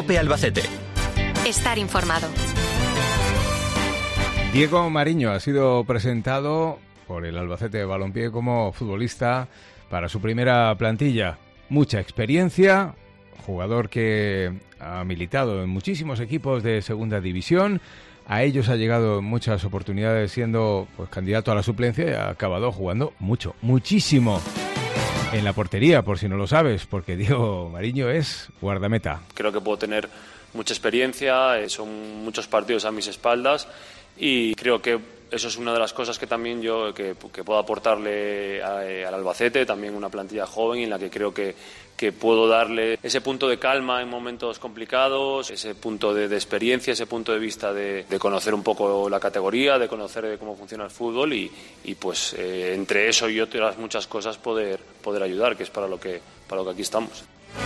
COPE Albacete. Estar informado. Diego Mariño ha sido presentado por el Albacete de Balompié como futbolista para su primera plantilla. Mucha experiencia, jugador que ha militado en muchísimos equipos de segunda división. A ellos ha llegado en muchas oportunidades siendo pues candidato a la suplencia y ha acabado jugando muchísimo en la portería, por si no lo sabes, porque Diego Mariño es guardameta. Creo que puedo tener mucha experiencia, son muchos partidos a mis espaldas y creo que eso es una de las cosas que también yo que puedo aportarle al Albacete, también una plantilla joven en la que creo que puedo darle ese punto de calma en momentos complicados, ese punto de experiencia, ese punto de vista de conocer un poco la categoría, de conocer cómo funciona el fútbol y pues entre eso y otras muchas cosas poder ayudar, que es para lo que aquí estamos.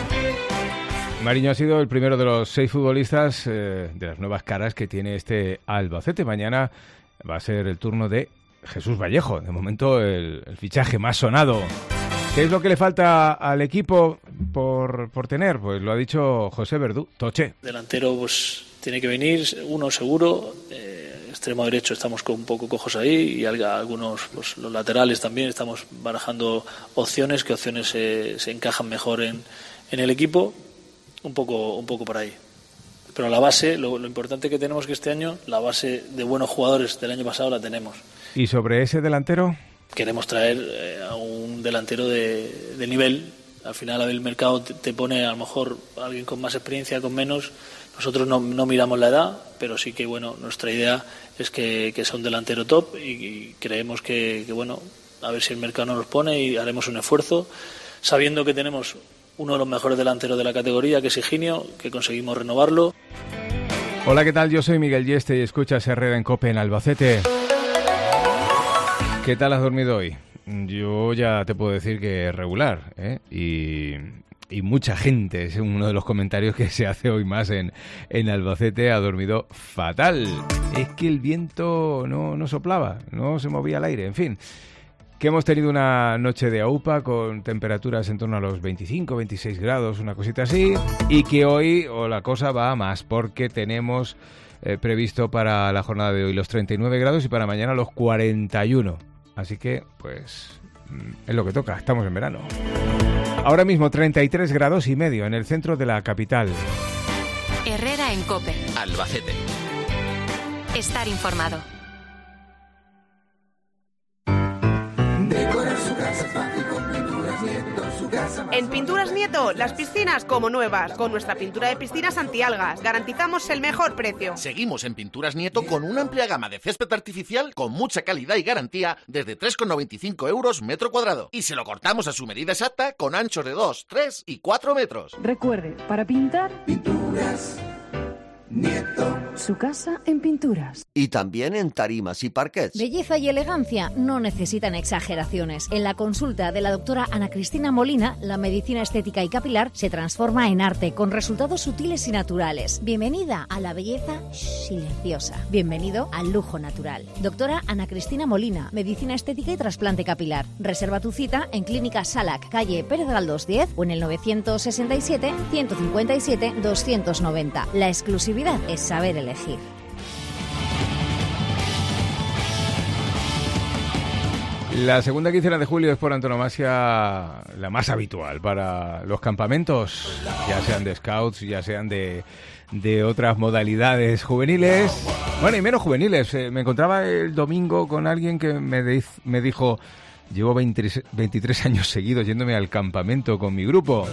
Mariño ha sido el primero de los 6 futbolistas de las nuevas caras que tiene este Albacete. Mañana va a ser el turno de Jesús Vallejo, de momento el fichaje más sonado. ¿Qué es lo que le falta al equipo por tener? Pues lo ha dicho José Verdú, Toche. Delantero pues tiene que venir, uno seguro, extremo derecho estamos un poco cojos ahí y algunos, pues los laterales también, estamos barajando opciones, que opciones se encajan mejor en el equipo, un poco por ahí. Pero la base, lo importante que tenemos que este año, la base de buenos jugadores del año pasado la tenemos. ¿Y sobre ese delantero? Queremos traer a un delantero de nivel. Al final el mercado te pone a lo mejor a alguien con más experiencia, con menos. Nosotros no miramos la edad, pero sí que bueno, nuestra idea es que sea un delantero top y creemos que bueno, a ver si el mercado nos los pone y haremos un esfuerzo, sabiendo que tenemos uno de los mejores delanteros de la categoría, que es Higinio, que conseguimos renovarlo. Hola, ¿qué tal? Yo soy Miguel Yeste y escuchas Herrera en COPE en Albacete. ¿Qué tal has dormido hoy? Yo ya te puedo decir que regular, ¿eh? Y mucha gente, es uno de los comentarios que se hace hoy más en Albacete, ha dormido fatal. Es que el viento no soplaba, no se movía el aire, en fin. Que hemos tenido una noche de aupa con temperaturas en torno a los 25, 26 grados, una cosita así, y que hoy la cosa va a más, porque tenemos previsto para la jornada de hoy los 39 grados y para mañana los 41. Así que, pues, es lo que toca, estamos en verano. Ahora mismo 33 grados y medio en el centro de la capital. Herrera en COPE. Albacete. Estar informado. En Pinturas Nieto, las piscinas como nuevas. Con nuestra pintura de piscinas antialgas, garantizamos el mejor precio. Seguimos en Pinturas Nieto con una amplia gama de césped artificial con mucha calidad y garantía desde 3,95 euros metro cuadrado. Y se lo cortamos a su medida exacta con anchos de 2, 3 y 4 metros. Recuerde, para pintar... Pinturas Nieto. Su casa en pinturas. Y también en tarimas y parquets. Belleza y elegancia no necesitan exageraciones. En la consulta de la doctora Ana Cristina Molina, la medicina estética y capilar se transforma en arte con resultados sutiles y naturales. Bienvenida a la belleza silenciosa. Bienvenido al lujo natural. Doctora Ana Cristina Molina, medicina estética y trasplante capilar. Reserva tu cita en Clínica Salac, calle Pérez Galdós 10 o en el 967 157 290. La exclusividad es saber elegir. La segunda quincena de julio es por antonomasia la más habitual para los campamentos, ya sean de scouts, ya sean de otras modalidades juveniles, bueno, y menos juveniles. Me encontraba el domingo con alguien que me dijo, llevo 23 años seguidos yéndome al campamento con mi grupo.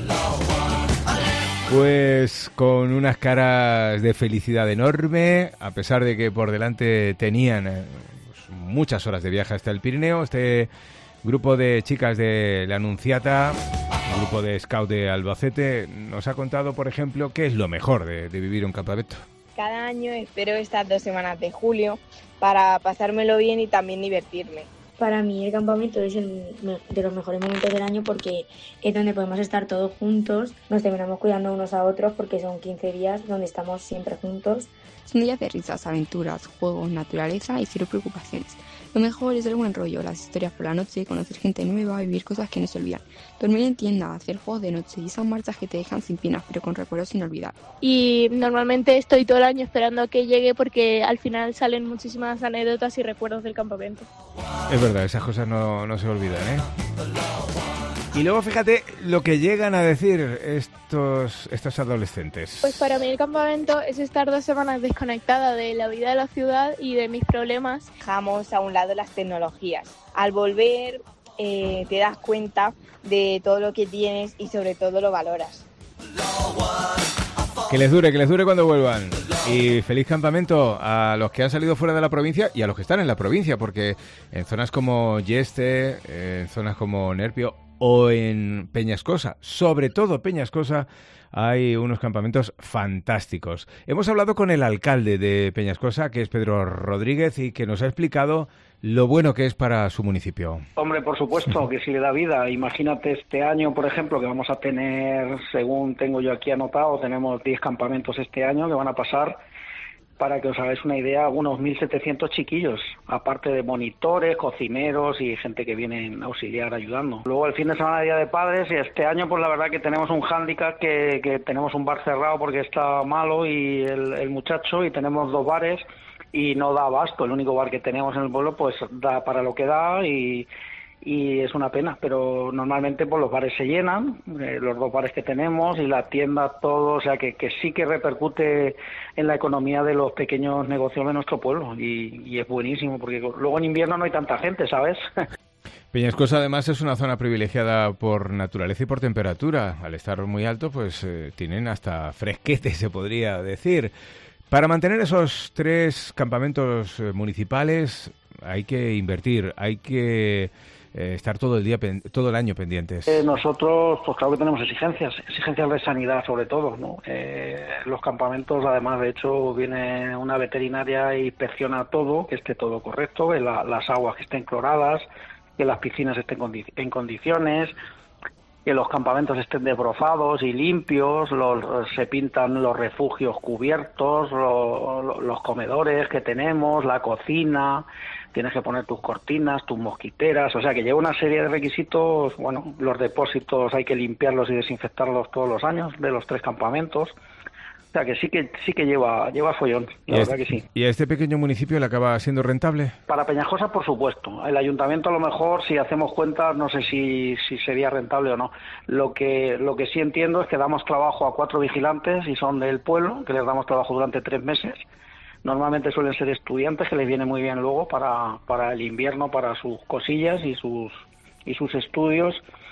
Pues con unas caras de felicidad enorme, a pesar de que por delante tenían muchas horas de viaje hasta el Pirineo. Este grupo de chicas de la Anunciata, un grupo de scout de Albacete, nos ha contado, por ejemplo, qué es lo mejor de vivir un campamento. Cada año espero estas 2 semanas de julio para pasármelo bien y también divertirme. Para mí el campamento es de los mejores momentos del año porque es donde podemos estar todos juntos, nos terminamos cuidando unos a otros porque son 15 días donde estamos siempre juntos. Son días de risas, aventuras, juegos, naturaleza y cero preocupaciones. Lo mejor es el buen rollo, las historias por la noche, conocer gente nueva, vivir cosas que no se olvidan. Dormir en tienda, hacer juegos de noche y esas marchas que te dejan sin pinas, pero con recuerdos sin olvidar. Y normalmente estoy todo el año esperando a que llegue porque al final salen muchísimas anécdotas y recuerdos del campamento. Es verdad, esas cosas no se olvidan, ¿eh? Y luego fíjate lo que llegan a decir estos adolescentes. Pues para mí el campamento es estar 2 semanas desconectada de la vida de la ciudad y de mis problemas. Dejamos a un lado las tecnologías. Al volver te das cuenta de todo lo que tienes y sobre todo lo valoras. Que les dure cuando vuelvan. Y feliz campamento a los que han salido fuera de la provincia y a los que están en la provincia, porque en zonas como Yeste, en zonas como Nerpio o en Peñascosa, sobre todo Peñascosa, hay unos campamentos fantásticos. Hemos hablado con el alcalde de Peñascosa, que es Pedro Rodríguez, y que nos ha explicado lo bueno que es para su municipio. Hombre, por supuesto, que si le da vida. Imagínate este año, por ejemplo, que vamos a tener, según tengo yo aquí anotado, tenemos 10 campamentos este año que van a pasar, para que os hagáis una idea, unos 1.700 chiquillos, aparte de monitores, cocineros y gente que viene a auxiliar ayudando. Luego el fin de semana, Día de Padres, y este año pues la verdad que tenemos un hándicap que tenemos un bar cerrado porque está malo y el muchacho, y tenemos 2 bares y no da abasto. El único bar que tenemos en el pueblo pues da para lo que da y es una pena, pero normalmente pues los bares se llenan, los 2 bares que tenemos y la tienda, todo, o sea que sí que repercute en la economía de los pequeños negocios de nuestro pueblo y es buenísimo porque luego en invierno no hay tanta gente, ¿sabes? Peñascosa además es una zona privilegiada por naturaleza y por temperatura. Al estar muy alto pues tienen hasta fresquete, se podría decir. Para mantener esos 3 campamentos municipales hay que invertir, hay que estar todo el año pendientes. Nosotros, pues claro que tenemos exigencias de sanidad sobre todo, ¿no? Los campamentos, además, de hecho, viene una veterinaria e inspecciona todo, que esté todo correcto, que las aguas que estén cloradas, que las piscinas estén en condiciones, que los campamentos estén desbrozados y limpios, se pintan los refugios cubiertos, los comedores que tenemos, la cocina, tienes que poner tus cortinas, tus mosquiteras, o sea que lleva una serie de requisitos. Bueno, los depósitos hay que limpiarlos y desinfectarlos todos los años de los 3 campamentos. O sea que sí que lleva follón, la verdad que sí. ¿Y a este pequeño municipio le acaba siendo rentable? Para Peñascosa, por supuesto. El ayuntamiento, a lo mejor, si hacemos cuentas, no sé si sería rentable o no. Lo que sí entiendo es que damos trabajo a 4 vigilantes y son del pueblo, que les damos trabajo durante 3 meses. Normalmente suelen ser estudiantes, que les viene muy bien luego para el invierno, para sus cosillas y sus estudios.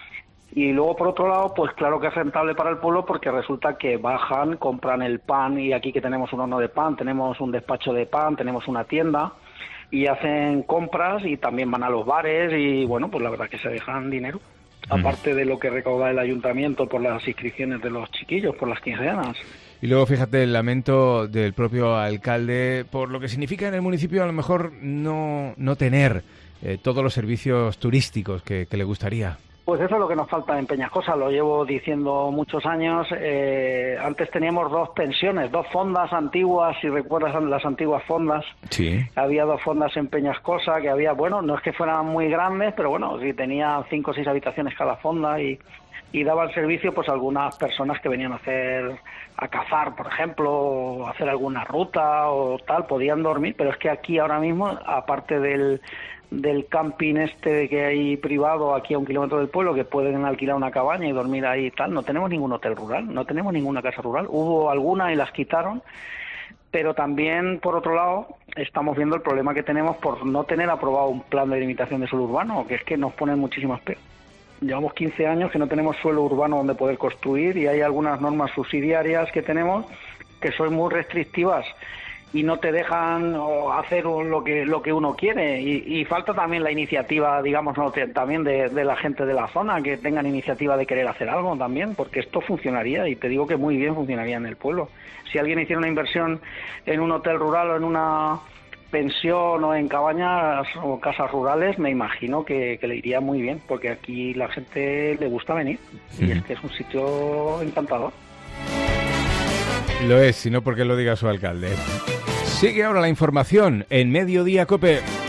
Y luego, por otro lado, pues claro que es rentable para el pueblo porque resulta que bajan, compran el pan, y aquí que tenemos un horno de pan, tenemos un despacho de pan, tenemos una tienda, y hacen compras y también van a los bares y, bueno, pues la verdad que se dejan dinero. Aparte de lo que recauda el ayuntamiento por las inscripciones de los chiquillos, por las quinceañeras. Y luego, fíjate, el lamento del propio alcalde por lo que significa en el municipio a lo mejor no tener todos los servicios turísticos que le gustaría. Pues eso es lo que nos falta en Peñascosa, lo llevo diciendo muchos años. Antes teníamos 2 pensiones, 2 fondas antiguas, si recuerdas las antiguas fondas. Sí. Había 2 fondas en Peñascosa que había, bueno, no es que fueran muy grandes, pero bueno, sí tenía 5 o 6 habitaciones cada fonda y daban servicio pues a algunas personas que venían a cazar, por ejemplo, o hacer alguna ruta o tal, podían dormir, pero es que aquí ahora mismo, aparte del camping que hay privado aquí a 1 kilómetro del pueblo, que pueden alquilar una cabaña y dormir ahí y tal, no tenemos ningún hotel rural, no tenemos ninguna casa rural. Hubo alguna y las quitaron, pero también, por otro lado, estamos viendo el problema que tenemos por no tener aprobado un plan de delimitación de suelo urbano, que es que nos ponen muchísimas pegas. Llevamos 15 años que no tenemos suelo urbano donde poder construir y hay algunas normas subsidiarias que tenemos que son muy restrictivas y no te dejan hacer lo que uno quiere y falta también la iniciativa, digamos, ¿no? También de la gente de la zona, que tengan iniciativa de querer hacer algo también, porque esto funcionaría y te digo que muy bien funcionaría en el pueblo. Si alguien hiciera una inversión en un hotel rural o en una pensión o en cabañas o casas rurales, me imagino que le iría muy bien, porque aquí la gente le gusta venir y es que es un sitio encantador. Lo es, si no porque lo diga su alcalde. Sigue ahora la información en Mediodía COPE.